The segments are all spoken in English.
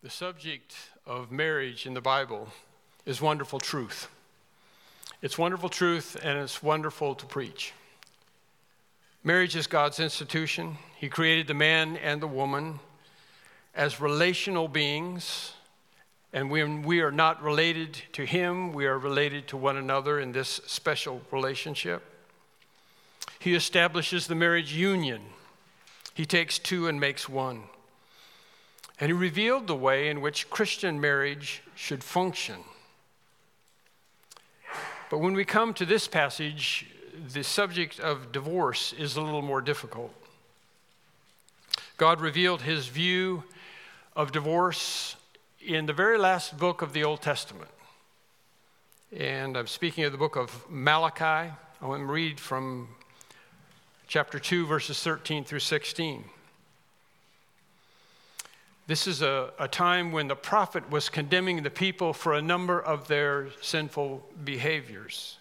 The subject of marriage in the Bible is wonderful truth. It's wonderful truth, and it's wonderful to preach. Marriage is God's institution. He created the man and the woman as relational beings, and when we are not related to Him, we are related to one another in this special relationship. He establishes the marriage union. He takes two and makes one. And He revealed the way in which Christian marriage should function. But when we come to this passage, the subject of divorce is a little more difficult. God revealed His view of divorce in the very last book of the Old Testament. And I'm speaking of the book of Malachi. I want to read from chapter 2, verses 13 through 16. This is a time when the prophet was condemning the people for a number of their sinful behaviors.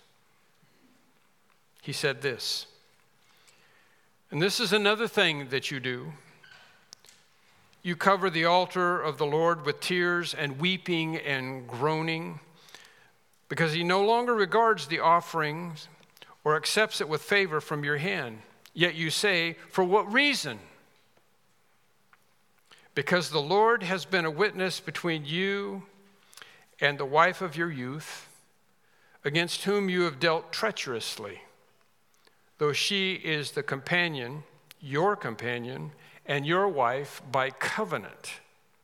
He said this, "And this is another thing that you do. You cover the altar of the Lord with tears and weeping and groaning, because He no longer regards the offerings or accepts it with favor from your hand. Yet you say, 'For what reason?' Because the Lord has been a witness between you and the wife of your youth, against whom you have dealt treacherously, though she is the companion, your companion, and your wife by covenant.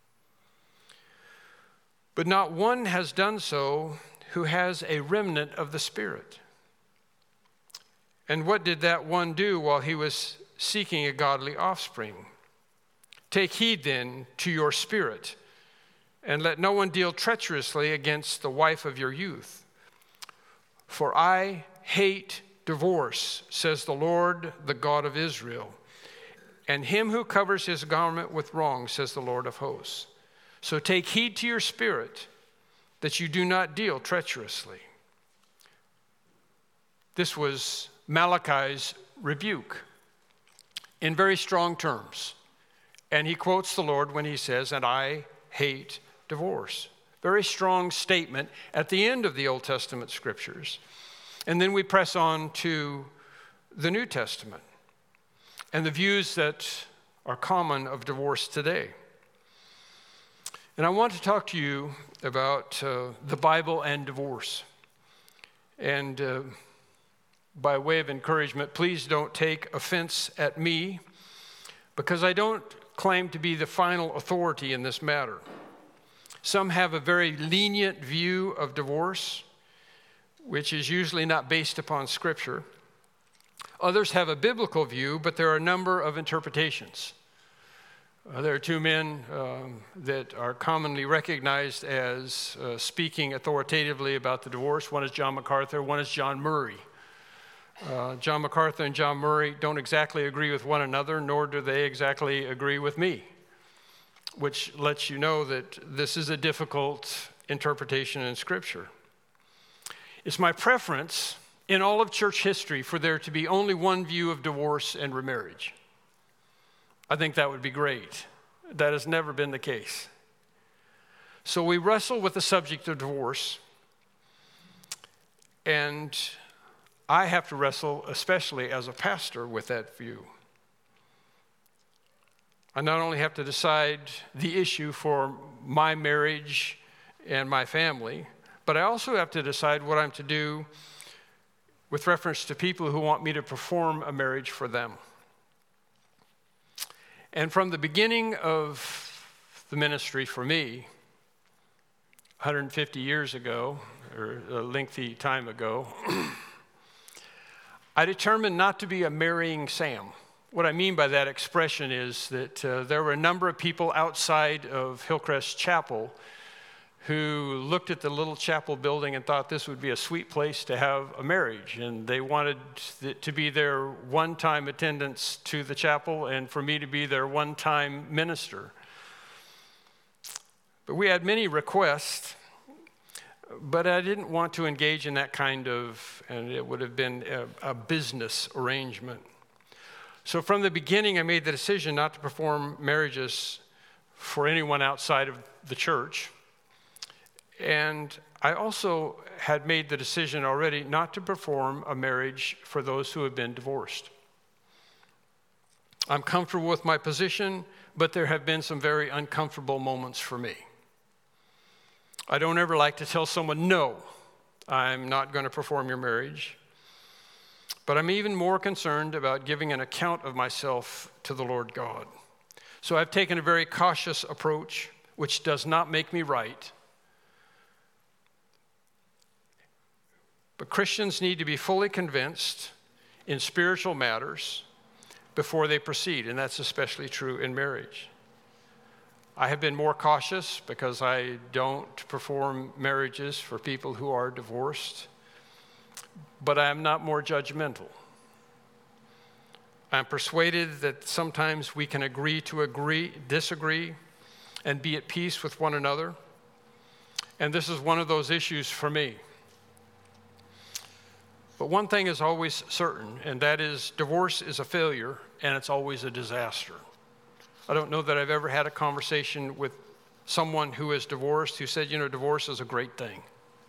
But not one has done so who has a remnant of the Spirit. And what did that one do while he was seeking a godly offspring? Take heed then to your spirit, and let no one deal treacherously against the wife of your youth. For I hate divorce, says the Lord, the God of Israel, and him who covers his garment with wrong, says the Lord of hosts. So take heed to your spirit, that you do not deal treacherously." This was Malachi's rebuke in very strong terms. And he quotes the Lord when he says, "And I hate divorce." Very strong statement at the end of the Old Testament scriptures. And then we press on to the New Testament and the views that are common of divorce today. And I want to talk to you about the Bible and divorce. And by way of encouragement, please don't take offense at me, because I don't claim to be the final authority in this matter. Some have a very lenient view of divorce, which is usually not based upon Scripture. Others have a biblical view, but there are a number of interpretations. There are two men that are commonly recognized as speaking authoritatively about the divorce. One is John MacArthur, one is John Murray. John MacArthur and John Murray don't exactly agree with one another, nor do they exactly agree with me, which lets you know that this is a difficult interpretation in Scripture. It's my preference in all of church history for there to be only one view of divorce and remarriage. I think that would be great. That has never been the case. So we wrestle with the subject of divorce, and I have to wrestle, especially as a pastor, with that view. I not only have to decide the issue for my marriage and my family, but I also have to decide what I'm to do with reference to people who want me to perform a marriage for them. And from the beginning of the ministry for me, 150 years ago, or a lengthy time ago, I determined not to be a marrying Sam. What I mean by that expression is that there were a number of people outside of Hillcrest Chapel who looked at the little chapel building and thought this would be a sweet place to have a marriage. And they wanted it to be their one-time attendance to the chapel and for me to be their one-time minister. But we had many requests, but I didn't want to engage in that kind of, and it would have been a business arrangement. So from the beginning, I made the decision not to perform marriages for anyone outside of the church. And I also had made the decision already not to perform a marriage for those who have been divorced. I'm comfortable with my position, but there have been some very uncomfortable moments for me. I don't ever like to tell someone, no, I'm not going to perform your marriage. But I'm even more concerned about giving an account of myself to the Lord God. So I've taken a very cautious approach, which does not make me right. But Christians need to be fully convinced in spiritual matters before they proceed, and that's especially true in marriage. I have been more cautious because I don't perform marriages for people who are divorced, but I am not more judgmental. I'm persuaded that sometimes we can disagree, and be at peace with one another. And this is one of those issues for me. But one thing is always certain, and that is divorce is a failure, and it's always a disaster. I don't know that I've ever had a conversation with someone who is divorced who said, divorce is a great thing.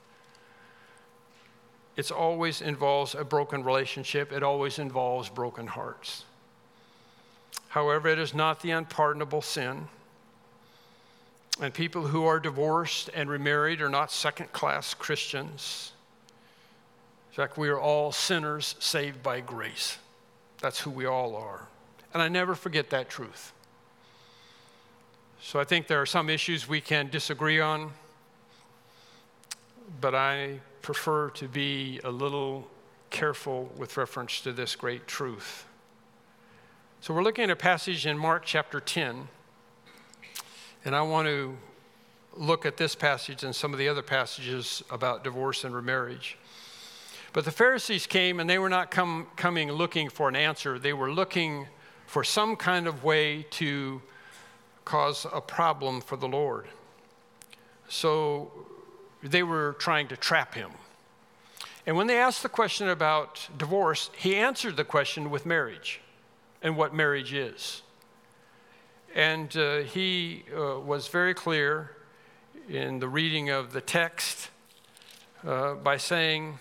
It always involves a broken relationship. It always involves broken hearts. However, it is not the unpardonable sin. And people who are divorced and remarried are not second-class Christians. In fact, we are all sinners saved by grace. That's who we all are. And I never forget that truth. So I think there are some issues we can disagree on, but I prefer to be a little careful with reference to this great truth. So we're looking at a passage in Mark chapter 10, and I want to look at this passage and some of the other passages about divorce and remarriage. But the Pharisees came, and they were not coming looking for an answer. They were looking for some kind of way to cause a problem for the Lord. So they were trying to trap him. And when they asked the question about divorce, he answered the question with marriage and what marriage is. And he was very clear in the reading of the text by saying,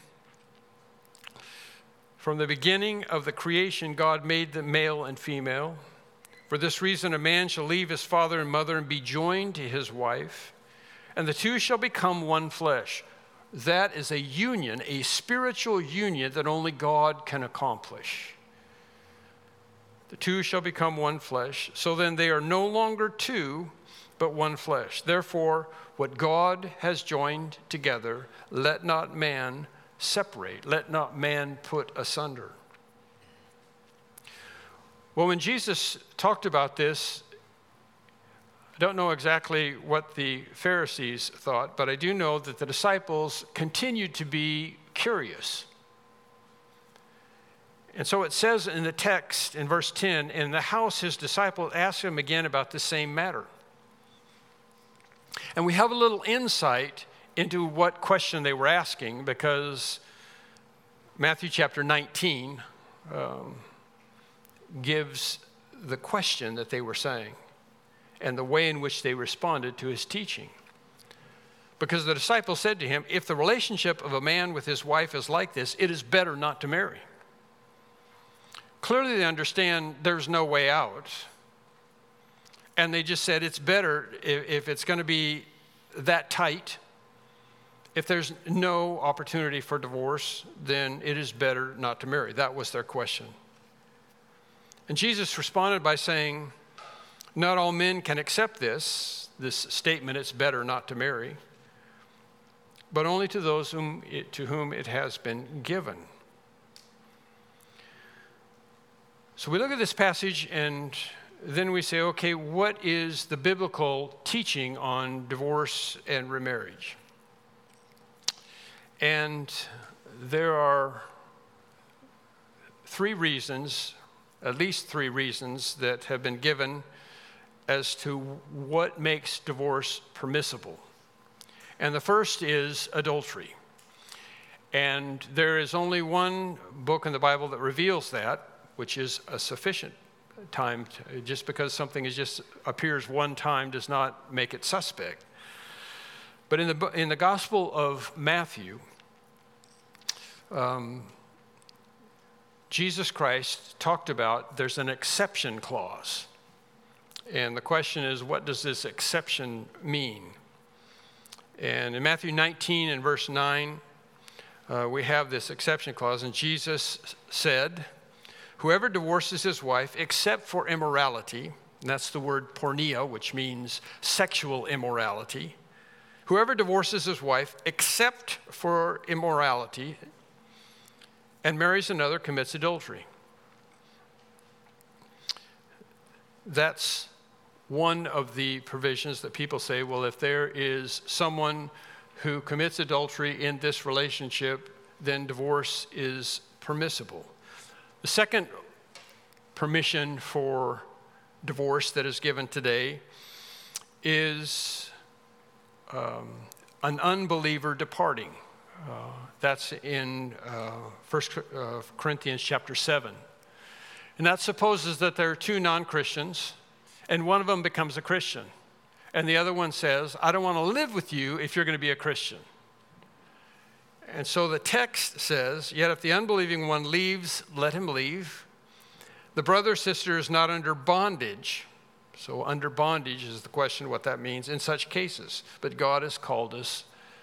from the beginning of the creation, God made them male and female. For this reason, a man shall leave his father and mother and be joined to his wife, and the two shall become one flesh. That is a union, a spiritual union that only God can accomplish. The two shall become one flesh. So then they are no longer two, but one flesh. Therefore, what God has joined together, let not man separate. Let not man put asunder. Well, when Jesus talked about this, I don't know exactly what the Pharisees thought, but I do know that the disciples continued to be curious. And so it says in the text in verse 10, in the house his disciples asked him again about the same matter. And we have a little insight into what question they were asking, because Matthew chapter 19 gives the question that they were saying and the way in which they responded to his teaching. Because the disciples said to him, if the relationship of a man with his wife is like this, it is better not to marry. Clearly they understand there's no way out. And they just said it's better if it's going to be that tight. If there's no opportunity for divorce, then it is better not to marry. That was their question. And Jesus responded by saying, not all men can accept this statement, it's better not to marry, but only to those to whom it has been given. So we look at this passage and then we say, okay, what is the biblical teaching on divorce and remarriage? And there are at least three reasons that have been given as to what makes divorce permissible. And the first is adultery. And there is only one book in the Bible that reveals that, which is a sufficient time. Just because something appears one time does not make it suspect. But in the Gospel of Matthew, Jesus Christ talked about there's an exception clause. And the question is, what does this exception mean? And in Matthew 19 and verse 9, we have this exception clause. And Jesus said, whoever divorces his wife except for immorality, and that's the word porneia, which means sexual immorality. Whoever divorces his wife except for immorality and marries another commits adultery. That's one of the provisions that people say, well, if there is someone who commits adultery in this relationship, then divorce is permissible. The second permission for divorce that is given today is an unbeliever departing. That's in 1 Corinthians chapter 7. And that supposes that there are two non-Christians, and one of them becomes a Christian. And the other one says, I don't want to live with you if you're going to be a Christian. And so the text says, yet if the unbelieving one leaves, let him leave. The brother or sister is not under bondage. So under bondage is the question what that means in such cases. But God has called us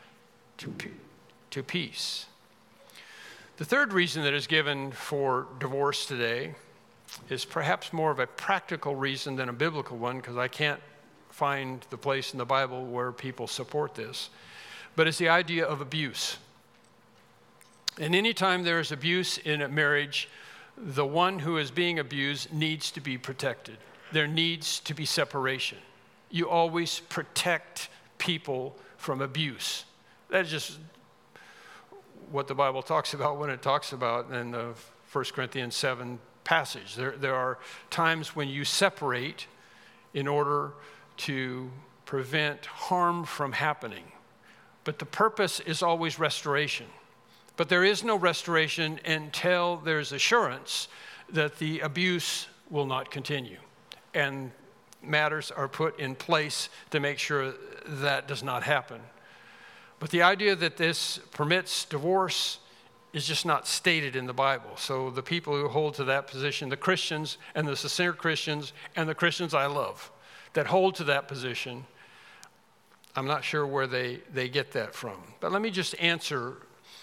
to peace. The third reason that is given for divorce today is perhaps more of a practical reason than a biblical one, because I can't find the place in the Bible where people support this. But it's the idea of abuse. And anytime there is abuse in a marriage, the one who is being abused needs to be protected. There needs to be separation. You always protect people from abuse. That's just what the Bible talks about when it talks about in the 1 Corinthians 7 passage. There are times when you separate in order to prevent harm from happening. But the purpose is always restoration. But there is no restoration until there's assurance that the abuse will not continue. And matters are put in place to make sure that does not happen. But the idea that this permits divorce is just not stated in the Bible. So the people who hold to that position, the Christians and the sincere Christians and the Christians I love that hold to that position, I'm not sure where they get that from. But let me just answer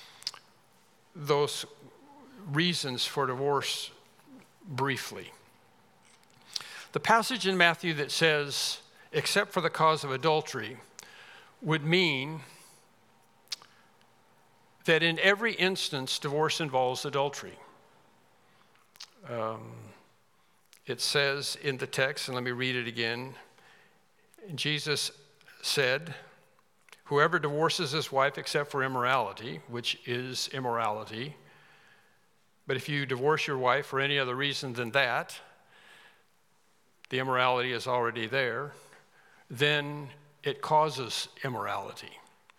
those reasons for divorce briefly. The passage in Matthew that says, except for the cause of adultery, would mean that in every instance, divorce involves adultery. It says in the text, and let me read it again, Jesus said, whoever divorces his wife except for immorality, which is immorality, but if you divorce your wife for any other reason than that, the immorality is already there, then it causes immorality.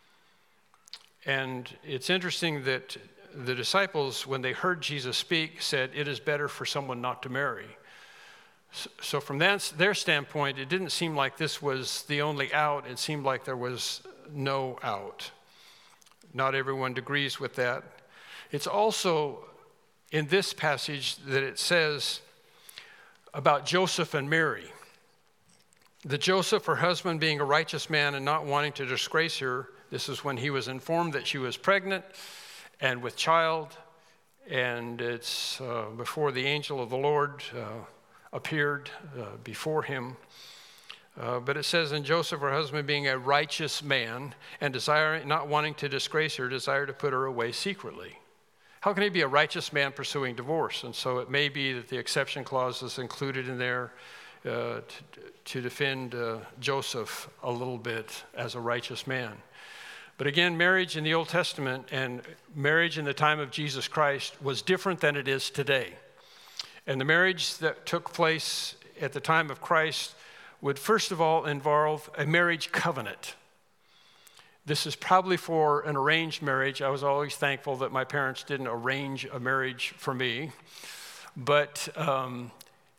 And it's interesting that the disciples, when they heard Jesus speak, said, it is better for someone not to marry. So from their standpoint, it didn't seem like this was the only out. It seemed like there was no out. Not everyone agrees with that. It's also in this passage that it says about Joseph and Mary. That Joseph, her husband, being a righteous man and not wanting to disgrace her, this is when he was informed that she was pregnant and with child, and it's before the angel of the Lord appeared before him. But it says, and Joseph, her husband, being a righteous man and not wanting to disgrace her, desired to put her away secretly. How can he be a righteous man pursuing divorce? And so it may be that the exception clause is included in there to defend Joseph a little bit as a righteous man. But again, marriage in the Old Testament and marriage in the time of Jesus Christ was different than it is today. And the marriage that took place at the time of Christ would first of all involve a marriage covenant. This is probably for an arranged marriage. I was always thankful that my parents didn't arrange a marriage for me. But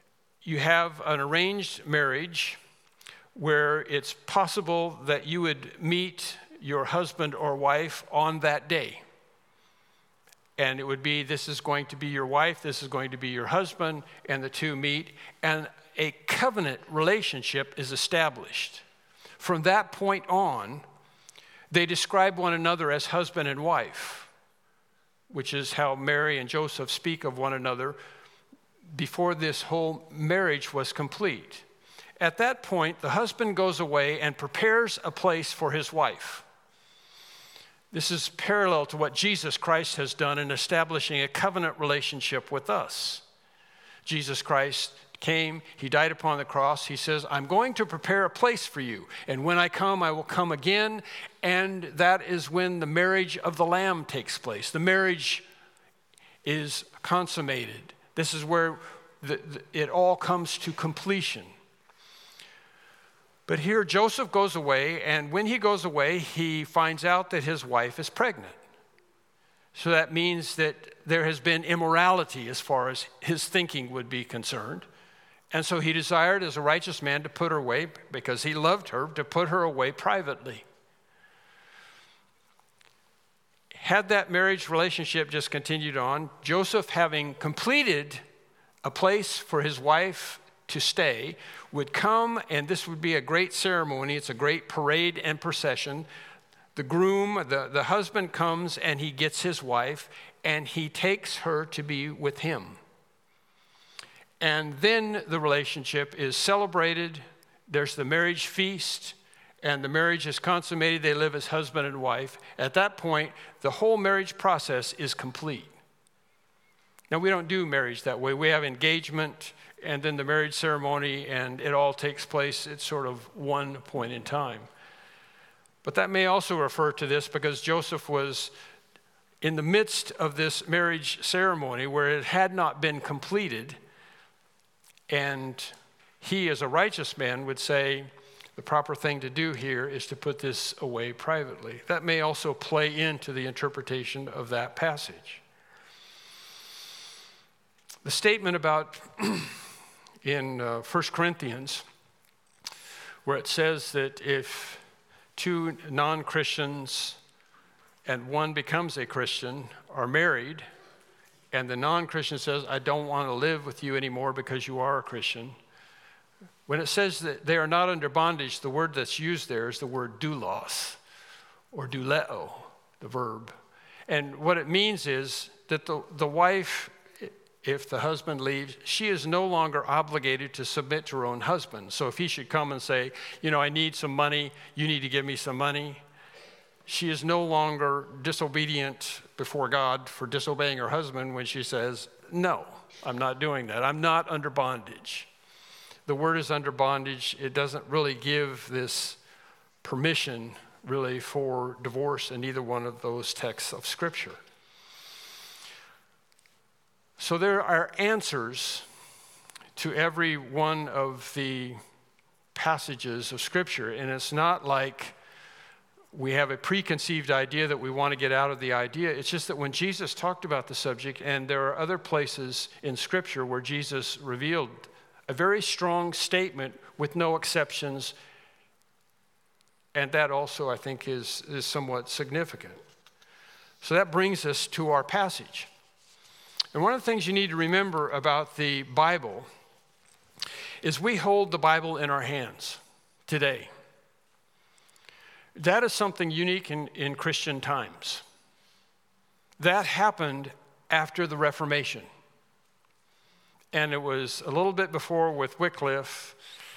you have an arranged marriage where it's possible that you would meet your husband or wife on that day. And it would be, this is going to be your wife, this is going to be your husband, and the two meet, and a covenant relationship is established. From that point on, they describe one another as husband and wife, which is how Mary and Joseph speak of one another before this whole marriage was complete. At that point, the husband goes away and prepares a place for his wife. This is parallel to what Jesus Christ has done in establishing a covenant relationship with us. Jesus Christ came, he died upon the cross. He says, I'm going to prepare a place for you. And when I come, I will come again. And that is when the marriage of the Lamb takes place. The marriage is consummated. This is where it all comes to completion. But here Joseph goes away, and when he goes away, he finds out that his wife is pregnant. So that means that there has been immorality as far as his thinking would be concerned. And so he desired as a righteous man to put her away, because he loved her, to put her away privately. Had that marriage relationship just continued on, Joseph, having completed a place for his wife to stay, would come, and this would be a great ceremony. It's a great parade and procession. The groom, the husband comes, and he gets his wife, and he takes her to be with him. And then the relationship is celebrated. There's the marriage feast, and the marriage is consummated. They live as husband and wife. At that point, the whole marriage process is complete. Now, we don't do marriage that way. We have engagement and then the marriage ceremony, and it all takes place at sort of one point in time. But that may also refer to this, because Joseph was in the midst of this marriage ceremony where it had not been completed, and he, as a righteous man, would say, the proper thing to do here is to put this away privately. That may also play into the interpretation of that passage. The statement about in 1 Corinthians, where it says that if two non-Christians and one becomes a Christian are married, and the non-Christian says, I don't want to live with you anymore because you are a Christian. When it says that they are not under bondage, the word that's used there is the word doulos, or douleo, the verb. And what it means is that the wife, if the husband leaves, she is no longer obligated to submit to her own husband. So if he should come and say, I need some money, you need to give me some money, she is no longer disobedient before God for disobeying her husband when she says, no, I'm not doing that. I'm not under bondage. The word is under bondage. It doesn't really give this permission really for divorce in either one of those texts of Scripture. So there are answers to every one of the passages of Scripture, and it's not like we have a preconceived idea that we want to get out of the idea. It's just that when Jesus talked about the subject, and there are other places in Scripture where Jesus revealed a very strong statement with no exceptions, and that also, I think, is somewhat significant. So that brings us to our passage. And one of the things you need to remember about the Bible is we hold the Bible in our hands today. That is something unique in Christian times. That happened after the Reformation. And it was a little bit before with Wycliffe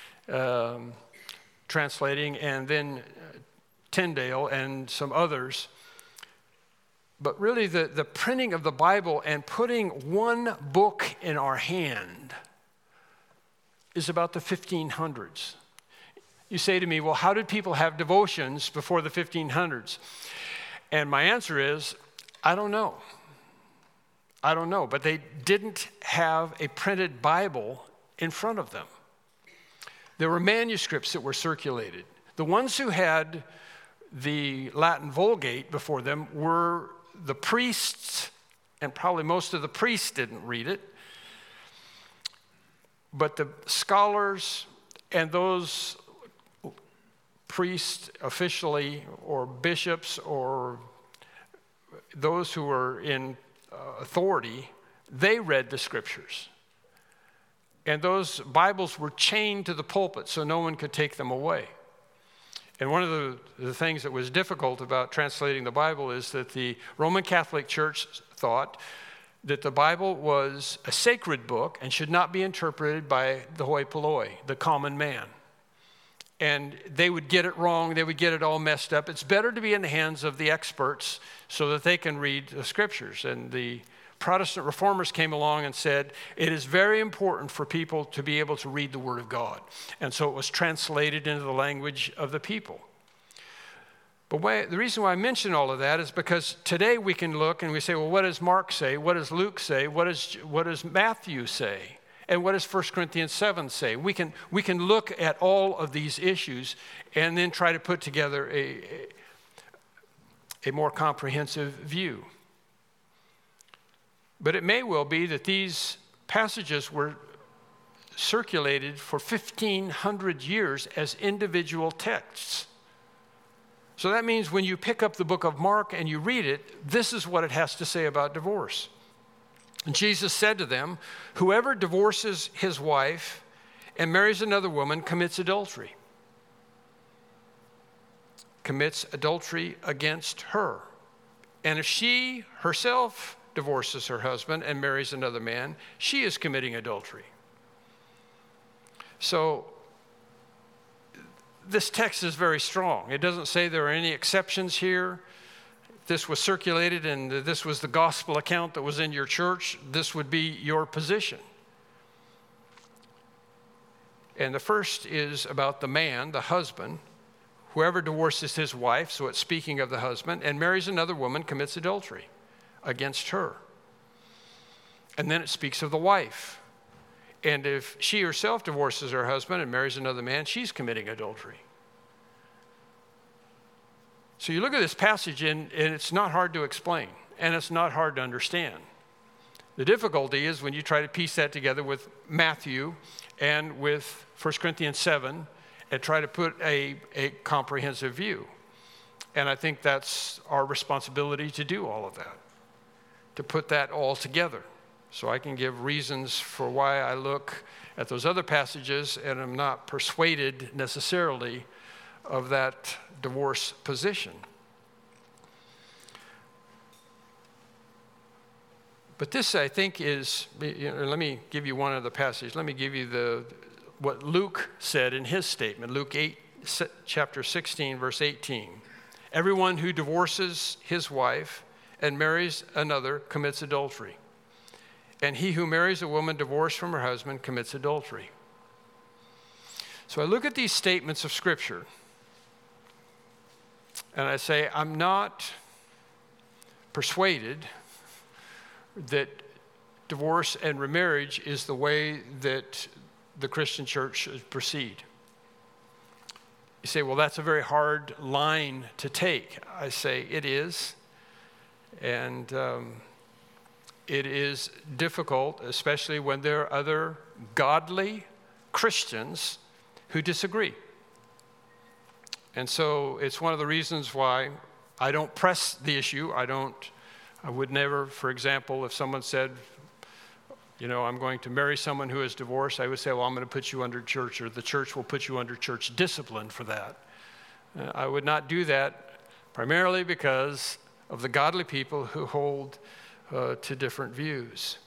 translating, and then Tyndale and some others. But really the printing of the Bible and putting one book in our hand is about the 1500s. You say to me, well, how did people have devotions before the 1500s? And my answer is, I don't know. I don't know, but they didn't have a printed Bible in front of them. There were manuscripts that were circulated. The ones who had the Latin Vulgate before them were the priests, and probably most of the priests didn't read it. But the scholars and those priests officially, or bishops, or those who were in authority, they read the scriptures. And those Bibles were chained to the pulpit so no one could take them away. And one of the things that was difficult about translating the Bible is that the Roman Catholic Church thought that the Bible was a sacred book and should not be interpreted by the hoi polloi, the common man. And they would get it wrong, they would get it all messed up. It's better to be in the hands of the experts so that they can read the scriptures. And the Protestant reformers came along and said, it is very important for people to be able to read the Word of God. And so it was translated into the language of the people. But the reason why I mention all of that is because today we can look and we say, well, what does Mark say? What does Luke say? What does Matthew say? And what does 1 Corinthians 7 say? We can look at all of these issues and then try to put together a more comprehensive view. But it may well be that these passages were circulated for 1,500 years as individual texts. So that means when you pick up the book of Mark and you read it, this is what it has to say about divorce. And Jesus said to them, whoever divorces his wife and marries another woman commits adultery. Commits adultery against her. And if she herself divorces her husband and marries another man, she is committing adultery. So this text is very strong. It doesn't say there are any exceptions here. This was circulated and this was the gospel account that was in your church, this would be your position. And the first is about the man, the husband. Whoever divorces his wife, so it's speaking of the husband, and marries another woman commits adultery against her. And then it speaks of the wife. And if she herself divorces her husband and marries another man, she's committing adultery. So you look at this passage and it's not hard to explain, and it's not hard to understand. The difficulty is when you try to piece that together with Matthew and with 1 Corinthians 7 and try to put a comprehensive view. And I think that's our responsibility to do all of that, to put that all together. So I can give reasons for why I look at those other passages and I'm not persuaded necessarily of that divorce position. But this, I think, is, let me give you one other passage. Let me give you what Luke said in his statement, Luke 8, chapter 16, verse 18. Everyone who divorces his wife and marries another commits adultery. And he who marries a woman divorced from her husband commits adultery. So I look at these statements of Scripture, and I say, I'm not persuaded that divorce and remarriage is the way that the Christian church should proceed. You say, well, that's a very hard line to take. I say, it is. And it is difficult, especially when there are other godly Christians who disagree. And so it's one of the reasons why I don't press the issue. I would never, for example, if someone said, I'm going to marry someone who is divorced, I would say, well, I'm going to put you under church, or the church will put you under church discipline for that. I would not do that primarily because of the godly people who hold to different views.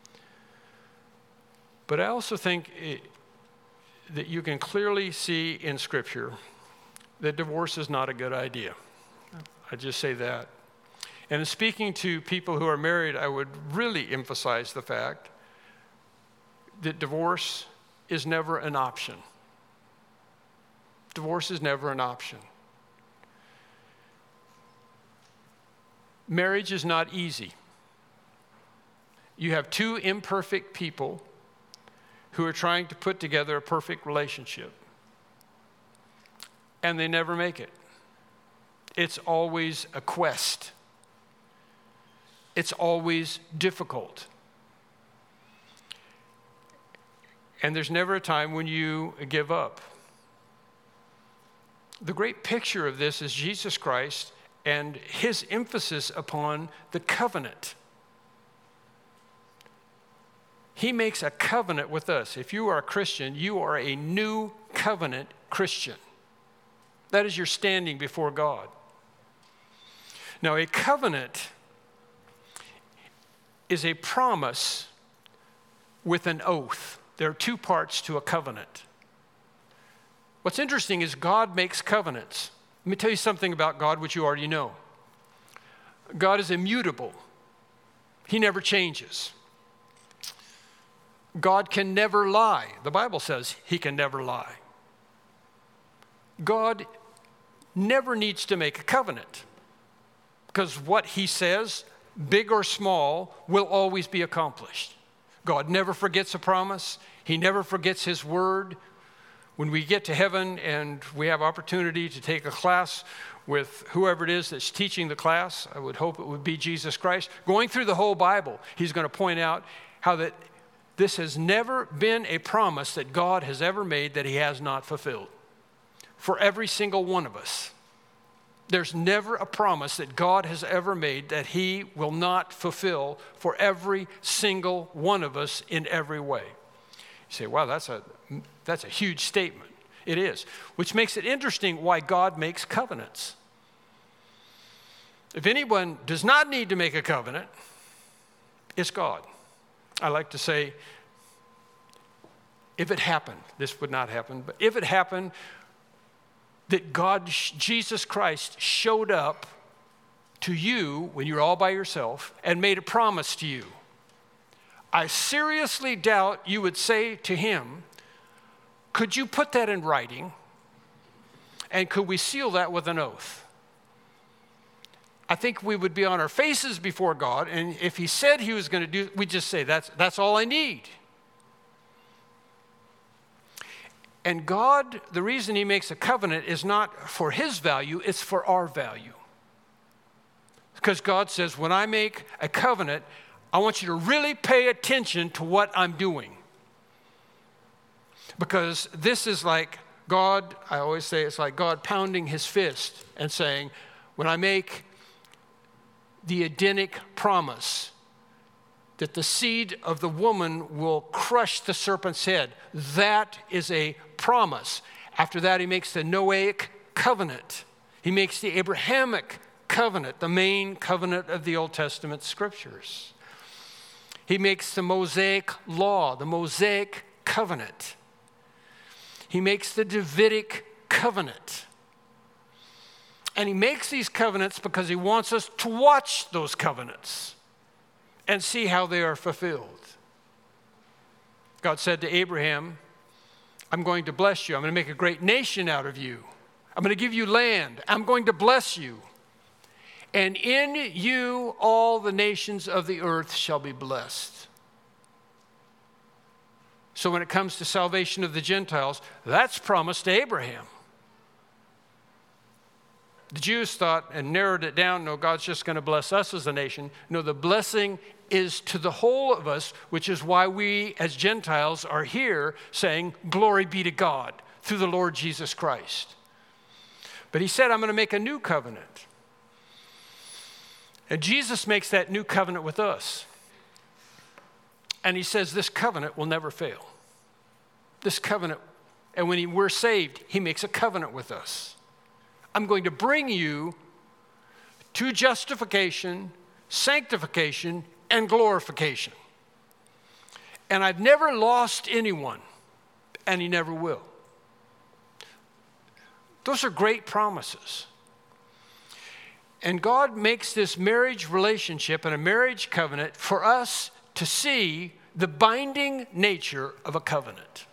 But I also think that you can clearly see in Scripture that divorce is not a good idea. I just say that. And in speaking to people who are married, I would really emphasize the fact that divorce is never an option. Divorce is never an option. Marriage is not easy. You have two imperfect people who are trying to put together a perfect relationship, and they never make it. It's always a quest. It's always difficult. And there's never a time when you give up. The great picture of this is Jesus Christ and his emphasis upon the covenant. He makes a covenant with us. If you are a Christian, you are a new covenant Christian. That is your standing before God. Now, a covenant is a promise with an oath. There are two parts to a covenant. What's interesting is God makes covenants. Let me tell you something about God which you already know. God is immutable. He never changes. God can never lie. The Bible says he can never lie. God never needs to make a covenant because what he says, big or small, will always be accomplished. God never forgets a promise. He never forgets his word. When we get to heaven and we have opportunity to take a class with whoever it is that's teaching the class, I would hope it would be Jesus Christ, going through the whole Bible, he's going to point out how that this has never been a promise that God has ever made that he has not fulfilled. For every single one of us. There's never a promise that God has ever made that he will not fulfill for every single one of us in every way. You say, wow, that's a huge statement. It is, which makes it interesting why God makes covenants. If anyone does not need to make a covenant, it's God. I like to say, if it happened, this would not happen, but if it happened that God, Jesus Christ, showed up to you when you're all by yourself and made a promise to you, I seriously doubt you would say to him, could you put that in writing? And could we seal that with an oath? I think we would be on our faces before God, and if he said he was going to do, we'd just say, that's all I need. And God, the reason he makes a covenant is not for his value, it's for our value. Because God says, when I make a covenant, I want you to really pay attention to what I'm doing. Because this is like God, I always say it's like God pounding his fist and saying, when I make the Edenic promise that the seed of the woman will crush the serpent's head, that is a promise. After that, he makes the Noahic covenant. He makes the Abrahamic covenant, the main covenant of the Old Testament scriptures. He makes the Mosaic law, the Mosaic covenant. He makes the Davidic covenant. And he makes these covenants because he wants us to watch those covenants and see how they are fulfilled. God said to Abraham, I'm going to bless you. I'm going to make a great nation out of you. I'm going to give you land. I'm going to bless you. And in you all the nations of the earth shall be blessed. So when it comes to salvation of the Gentiles, that's promised to Abraham. The Jews thought and narrowed it down, no, God's just going to bless us as a nation. No, the blessing is to the whole of us, which is why we as Gentiles are here saying, glory be to God through the Lord Jesus Christ. But he said, I'm going to make a new covenant. And Jesus makes that new covenant with us. And he says this covenant will never fail. This covenant, and when we're saved, he makes a covenant with us. I'm going to bring you to justification, sanctification, and glorification. And I've never lost anyone, and he never will. Those are great promises. And God makes this marriage relationship and a marriage covenant for us to see the binding nature of a covenant.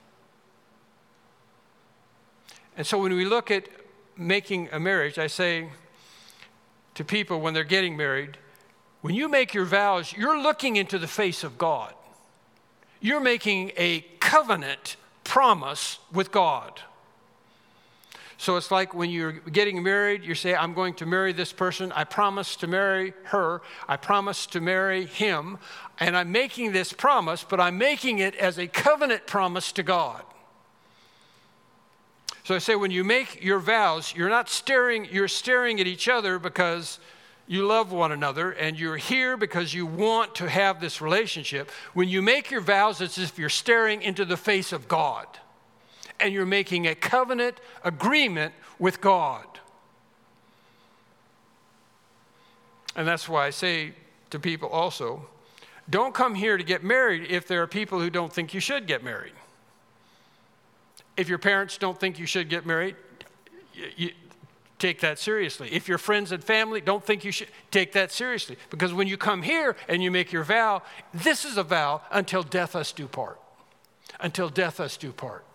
And so when we look at making a marriage, I say to people when they're getting married, when you make your vows, you're looking into the face of God. You're making a covenant promise with God. So it's like when you're getting married, you say, I'm going to marry this person. I promise to marry her. I promise to marry him. And I'm making this promise, but I'm making it as a covenant promise to God. So I say when you make your vows, you're staring at each other because you love one another and you're here because you want to have this relationship. When you make your vows, it's as if you're staring into the face of God. And you're making a covenant agreement with God. And that's why I say to people also, don't come here to get married if there are people who don't think you should get married. If your parents don't think you should get married, you take that seriously. If your friends and family don't think you should, take that seriously. Because when you come here and you make your vow, this is a vow until death us do part. Until death us do part.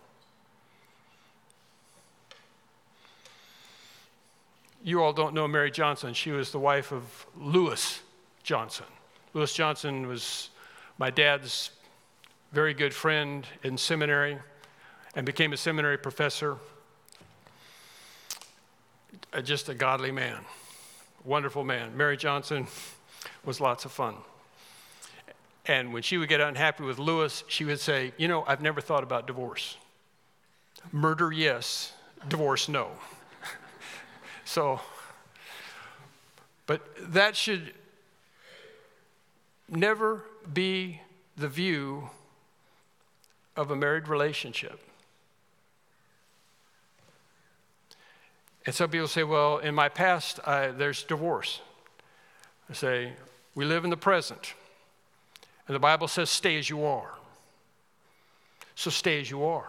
You all don't know Mary Johnson. She was the wife of Lewis Johnson. Lewis Johnson was my dad's very good friend in seminary and became a seminary professor. Just a godly man, wonderful man. Mary Johnson was lots of fun. And when she would get unhappy with Lewis, she would say, I've never thought about divorce. Murder, yes. Divorce, no. So, but that should never be the view of a married relationship. And some people say, well, in my past, there's divorce. I say, we live in the present. And the Bible says, stay as you are. So stay as you are.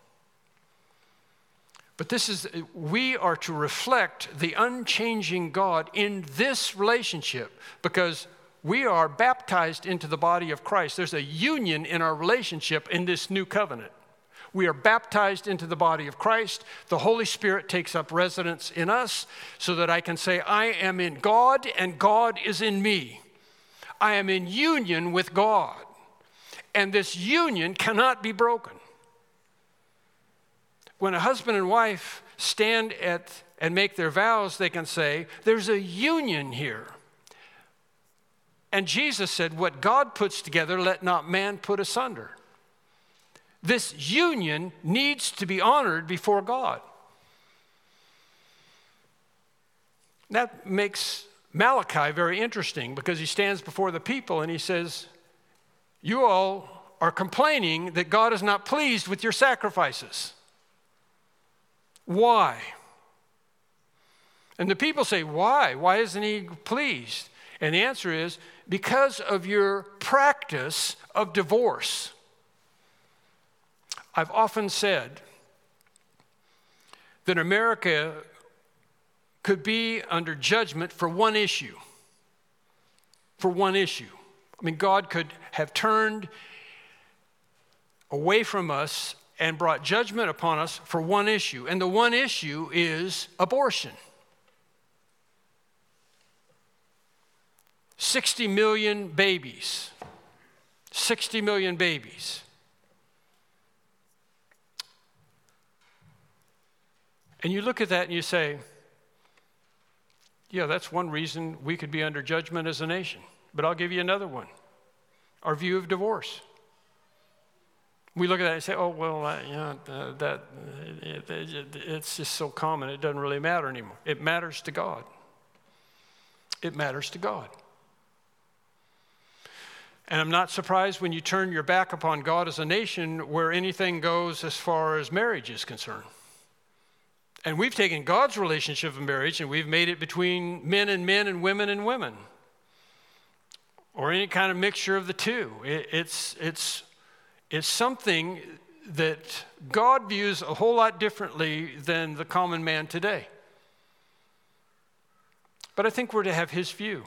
But we are to reflect the unchanging God in this relationship because we are baptized into the body of Christ. There's a union in our relationship in this new covenant. We are baptized into the body of Christ. The Holy Spirit takes up residence in us so that I can say, I am in God and God is in me. I am in union with God. And this union cannot be broken. When a husband and wife stand and make their vows, they can say, there's a union here. And Jesus said, what God puts together, let not man put asunder. This union needs to be honored before God. That makes Malachi very interesting because he stands before the people and he says, you all are complaining that God is not pleased with your sacrifices. Why? And the people say, why? Why isn't he pleased? And the answer is, because of your practice of divorce. I've often said that America could be under judgment for one issue. For one issue. I mean, God could have turned away from us and brought judgment upon us for one issue. And the one issue is abortion. 60 million babies. 60 million babies. And you look at that and you say, yeah, that's one reason we could be under judgment as a nation. But I'll give you another one. Our view of divorce. We look at that and say, oh, well, it's just so common, it doesn't really matter anymore. It matters to God. It matters to God. And I'm not surprised when you turn your back upon God as a nation where anything goes as far as marriage is concerned. And we've taken God's relationship of marriage and we've made it between men and women and women. Or any kind of mixture of the two. It's something that God views a whole lot differently than the common man today. But I think we're to have his view.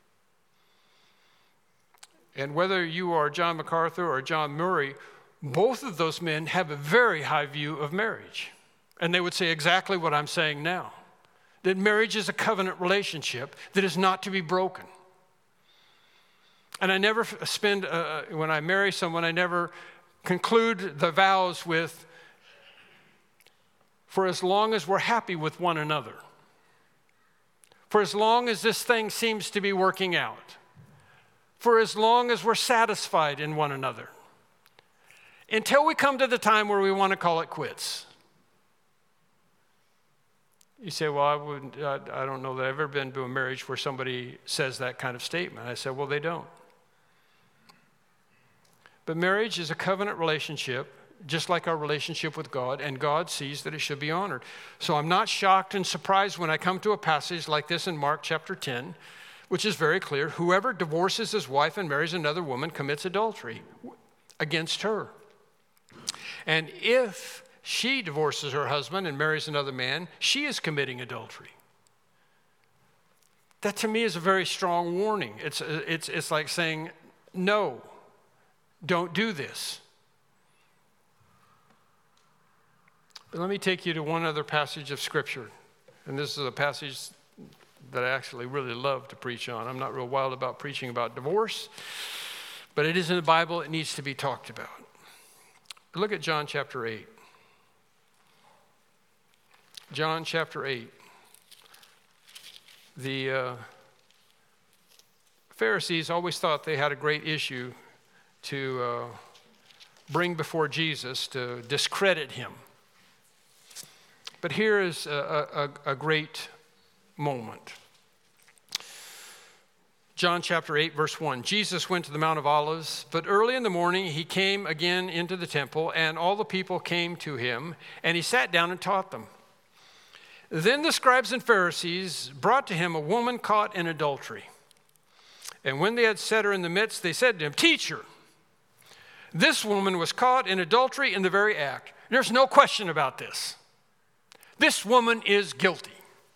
And whether you are John MacArthur or John Murray, both of those men have a very high view of marriage. And they would say exactly what I'm saying now. That marriage is a covenant relationship that is not to be broken. And I never spend, when I marry someone, I never conclude the vows with, for as long as we're happy with one another, for as long as this thing seems to be working out, for as long as we're satisfied in one another, until we come to the time where we want to call it quits. You say, well, I don't know that I've ever been to a marriage where somebody says that kind of statement. I said, well, they don't. But marriage is a covenant relationship, just like our relationship with God, and God sees that it should be honored. So I'm not shocked and surprised when I come to a passage like this in Mark chapter 10, which is very clear. Whoever divorces his wife and marries another woman commits adultery against her. And if she divorces her husband and marries another man, she is committing adultery. That to me is a very strong warning. It's like saying, no, don't do this. But let me take you to one other passage of Scripture. And this is a passage that I actually really love to preach on. I'm not real wild about preaching about divorce, but it is in the Bible. It needs to be talked about. Look at John chapter 8. John chapter 8. The Pharisees always thought they had a great issue to bring before Jesus to discredit him. But here is a great moment. John chapter 8, verse 1. Jesus went to the Mount of Olives, but early in the morning he came again into the temple, and all the people came to him, and he sat down and taught them. Then the scribes and Pharisees brought to him a woman caught in adultery. And when they had set her in the midst, they said to him, "Teacher, this woman was caught in adultery in the very act." There's no question about this. This woman is guilty.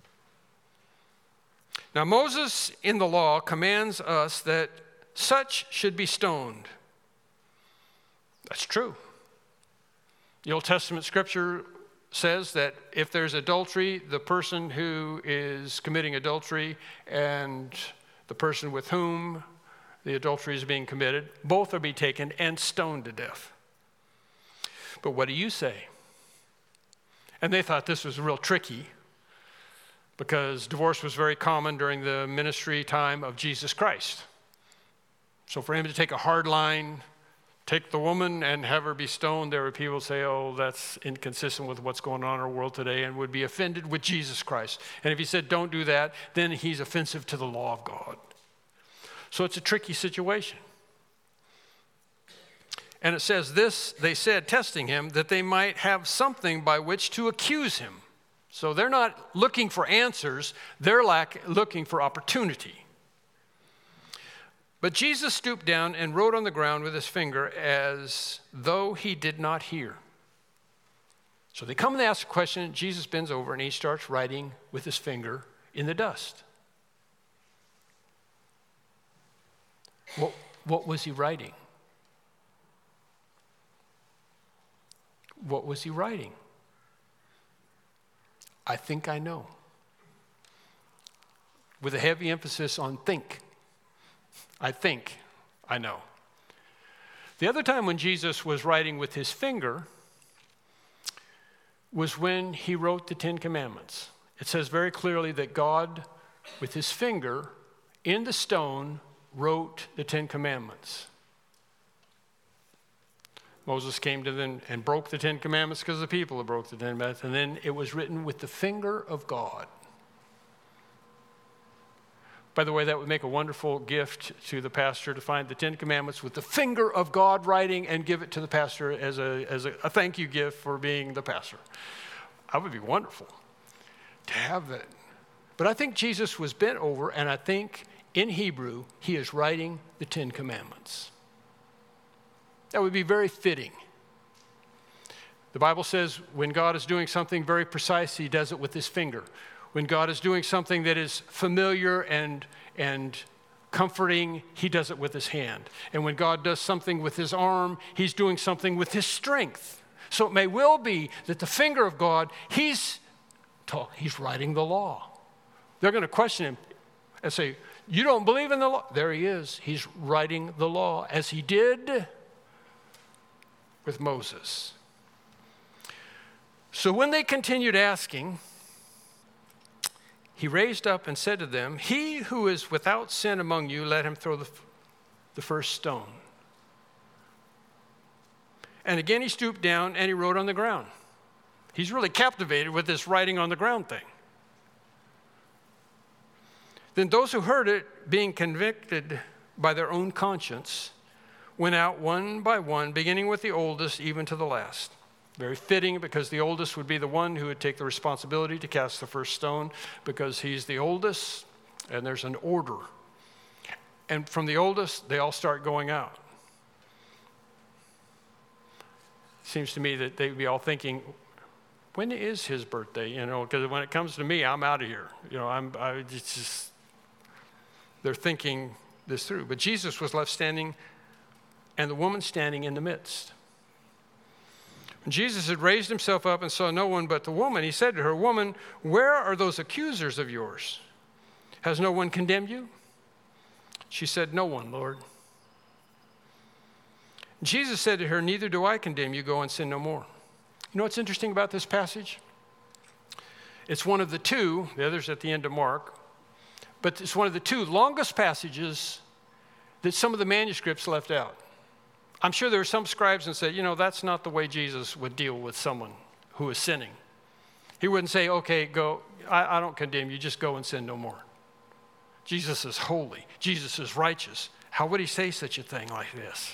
Now, Moses in the law commands us that such should be stoned. That's true. The Old Testament scripture says that if there's adultery, the person who is committing adultery and the person with whom the adultery is being committed, both are to be taken and stoned to death. But what do you say? And they thought this was real tricky because divorce was very common during the ministry time of Jesus Christ. So for him to take a hard line, take the woman and have her be stoned, there were people who say, oh, that's inconsistent with what's going on in our world today, and would be offended with Jesus Christ. And if he said don't do that, then he's offensive to the law of God. So it's a tricky situation. And it says this, they said, testing him, that they might have something by which to accuse him. So they're not looking for answers, they're looking for opportunity. But Jesus stooped down and wrote on the ground with his finger as though he did not hear. So they come and they ask a question, Jesus bends over and he starts writing with his finger in the dust. What was he writing? What was he writing? I think I know. With a heavy emphasis on think. I think I know. The other time when Jesus was writing with his finger was when he wrote the Ten Commandments. It says very clearly that God, with his finger in the stone, wrote the Ten Commandments. Moses came to them and broke the Ten Commandments because the people had broke the Ten Commandments, and then it was written with the finger of God. By the way, that would make a wonderful gift to the pastor to find the Ten Commandments with the finger of God writing and give it to the pastor as a thank you gift for being the pastor. That would be wonderful to have that. But I think Jesus was bent over, and I think in Hebrew, he is writing the Ten Commandments. That would be very fitting. The Bible says when God is doing something very precise, he does it with his finger. When God is doing something that is familiar and comforting, he does it with his hand. And when God does something with his arm, he's doing something with his strength. So it may well be that the finger of God, he's writing the law. They're going to question him and say, you don't believe in the law? There he is. He's writing the law as he did with Moses. So when they continued asking, he raised up and said to them, "He who is without sin among you, let him throw the first stone." And again he stooped down and he wrote on the ground. He's really captivated with this writing on the ground thing. Then those who heard it, being convicted by their own conscience, went out one by one, beginning with the oldest, even to the last. Very fitting, because the oldest would be the one who would take the responsibility to cast the first stone, because he's the oldest, and there's an order. And from the oldest, they all start going out. Seems to me that they would be all thinking, when is his birthday? Because when it comes to me, I'm out of here. They're thinking this through. But Jesus was left standing, and the woman standing in the midst. When Jesus had raised himself up and saw no one but the woman, he said to her, "Woman, where are those accusers of yours? Has no one condemned you?" She said, "No one, Lord." Jesus said to her, "Neither do I condemn you. Go and sin no more." You know what's interesting about this passage? It's one of the two, the other's at the end of Mark, but it's one of the two longest passages that some of the manuscripts left out. I'm sure there are some scribes that said, that's not the way Jesus would deal with someone who is sinning. He wouldn't say, "Okay, go, I don't condemn you, just go and sin no more." Jesus is holy. Jesus is righteous. How would he say such a thing like this?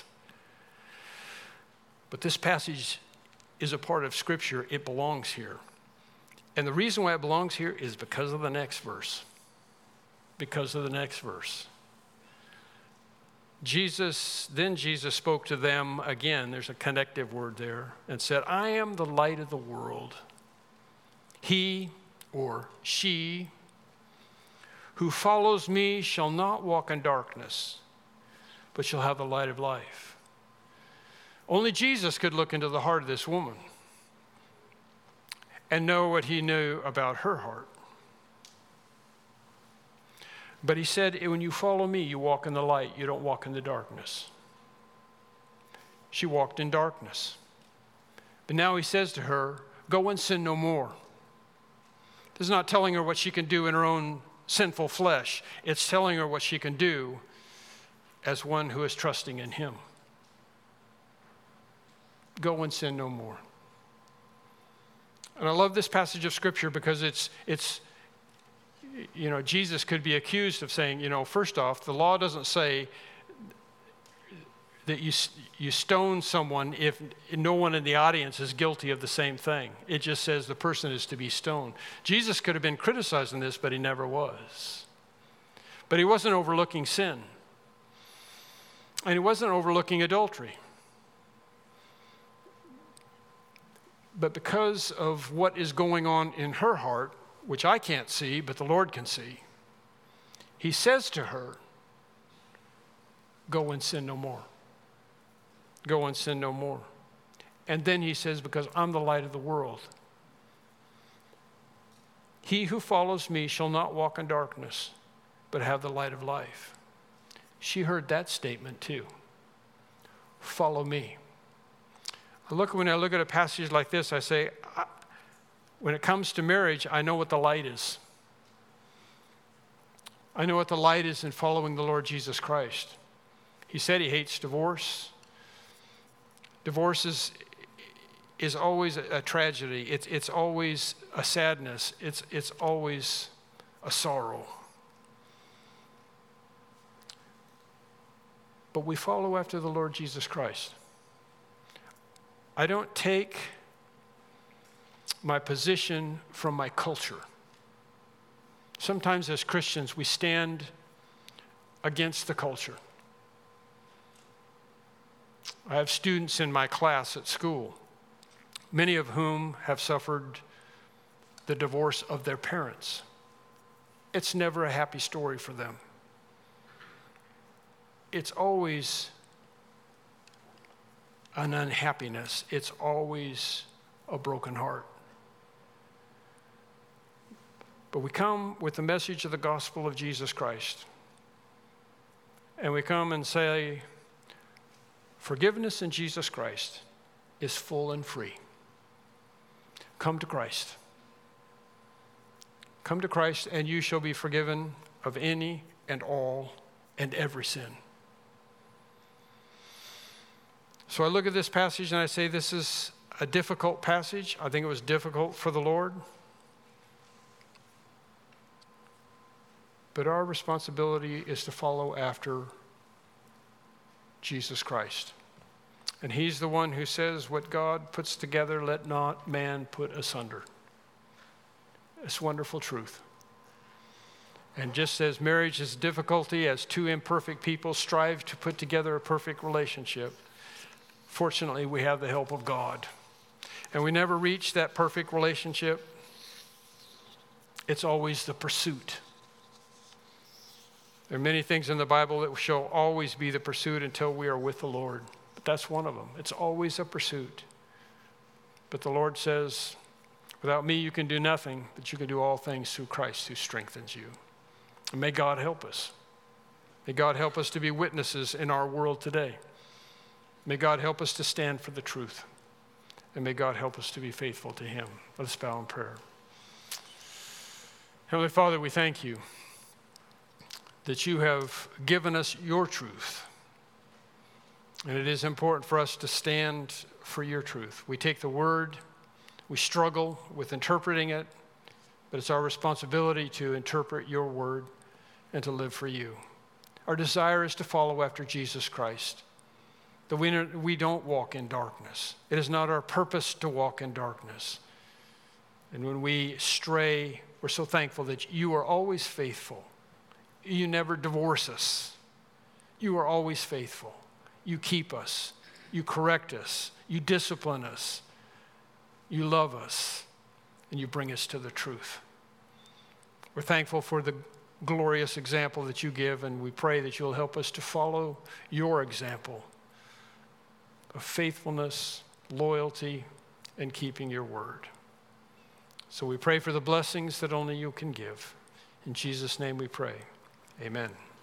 But this passage is a part of Scripture. It belongs here. And the reason why it belongs here is because of the next verse. Because of the next verse. Then Jesus spoke to them again. There's a connective word there, and said, "I am the light of the world. He," or she, "who follows me shall not walk in darkness, but shall have the light of life." Only Jesus could look into the heart of this woman and know what he knew about her heart. But he said, "When you follow me, you walk in the light. You don't walk in the darkness." She walked in darkness. But now he says to her, "Go and sin no more." This is not telling her what she can do in her own sinful flesh. It's telling her what she can do as one who is trusting in him. Go and sin no more. And I love this passage of Scripture because it's Jesus could be accused of saying, first off, the law doesn't say that you stone someone if no one in the audience is guilty of the same thing. It just says the person is to be stoned. Jesus could have been criticizing this, but he never was. But he wasn't overlooking sin. And he wasn't overlooking adultery. But because of what is going on in her heart, which I can't see, but the Lord can see, he says to her, "Go and sin no more. Go and sin no more." And then he says, "Because I'm the light of the world. He who follows me shall not walk in darkness, but have the light of life." She heard that statement too. Follow me. When I look at a passage like this, I say, when it comes to marriage, I know what the light is. I know what the light is in following the Lord Jesus Christ. He said he hates divorce. Divorce is always a tragedy. It's always a sadness. It's always a sorrow. But we follow after the Lord Jesus Christ. I don't take my position from my culture. Sometimes as Christians, we stand against the culture. I have students in my class at school, many of whom have suffered the divorce of their parents. It's never a happy story for them. It's always an unhappiness. It's always a broken heart. But we come with the message of the gospel of Jesus Christ. And we come and say, forgiveness in Jesus Christ is full and free. come to Christ. Come to Christ, and you shall be forgiven of any and all and every sin. So I look at this passage and I say, this is a difficult passage. I think it was difficult for the Lord. But our responsibility is to follow after Jesus Christ. And he's the one who says, what God puts together, let not man put asunder. It's wonderful truth. And just as marriage is difficulty, as two imperfect people strive to put together a perfect relationship, fortunately, we have the help of God. And we never reach that perfect relationship. It's always the pursuit. There are many things in the Bible that shall always be the pursuit until we are with the Lord. But that's one of them. It's always a pursuit. But the Lord says, without me you can do nothing, but you can do all things through Christ who strengthens you. And may God help us. May God help us to be witnesses in our world today. May God help us to stand for the truth. And may God help us to be faithful to him. Let us bow in prayer. Heavenly Father, we thank you that you have given us your truth. And it is important for us to stand for your truth. We take the word, we struggle with interpreting it, but it's our responsibility to interpret your word and to live for you. Our desire is to follow after Jesus Christ, that we don't walk in darkness. It is not our purpose to walk in darkness. And when we stray, we're so thankful that you are always faithful. You never divorce us. You are always faithful. You keep us. You correct us. You discipline us. You love us. And you bring us to the truth. We're thankful for the glorious example that you give, and we pray that you'll help us to follow your example of faithfulness, loyalty, and keeping your word. So we pray for the blessings that only you can give. In Jesus' name we pray. Amen.